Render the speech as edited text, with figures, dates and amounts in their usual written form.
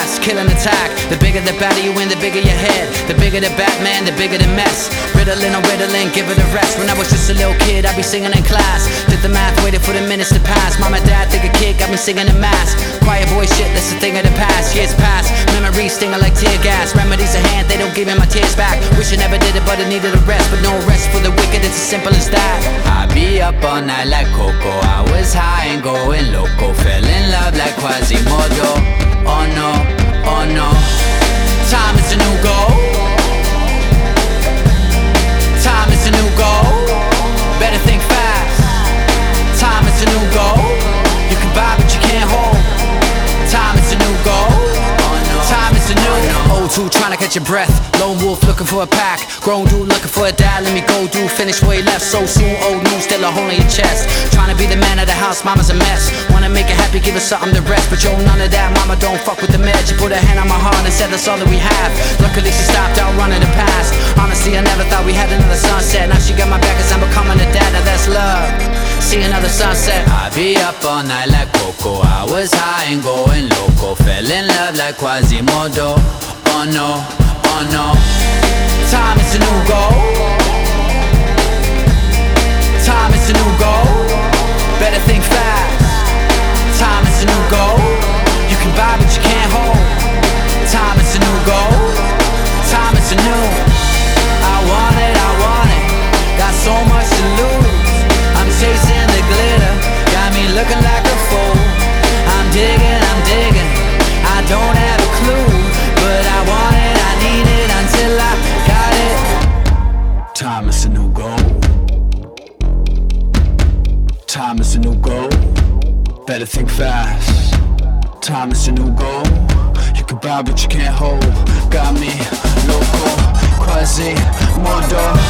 fast, kill and attack. The bigger the battle you win, the bigger your head. The bigger the Batman, the bigger the mess. Riddling on riddling, give it a rest. When I was just a little kid, I'd be singing in class. Did the math, waited for the minutes to pass. Mom and dad think a kid got me singing in mass. Quiet boy shit, that's the thing of the past. Years pass, memories stinging like tear gas. Remedies at hand, they don't give me my tears back. Wish I never did it, but I needed a rest. But no rest for the wicked, it's as simple as that. I be up all night like Coco. I was high and going loco. Fell in love like Quasimodo. Oh no, oh no. Time is a new goal. Time is a new goal. Better think fast. Time is a new goal. You can buy but you can't hold. Time is a new goal. Time is a new old two trying to catch your breath. Lone wolf looking for a pack. Grown dude looking for a dad. Let me go, dude. Finish where he left so soon. Old news still a hole in your chest. Trying to be the man of the house, mama's a mess. Wanna make her happy, give her something to rest. But yo, none of that, mama don't fuck with the meds. She put her hand on my heart and said that's all that we have. Luckily she stopped out running the past. Honestly, I never thought we had another sunset. Now she got my back as I'm becoming a dad. Now that's love. See another sunset. I be up all night like Coco. I was high and going loco. Fell in love like Quasimodo. Oh no, oh no. Time is a new goal. Time is a new goal. Better think fast. Time is a new goal. You can buy but you can't hold. Time is a new goal. Time is a new. I want it, I want it. Got so much to lose. I'm chasing the glitter. Got me looking like a fool. I'm digging, I'm digging. I don't have a clue, but I want it, I need it until I got it. Time is a new goal. Time is a new goal. Better think fast. Time is a new goal. You can buy but you can't hold. Got me loco, Quasimodo.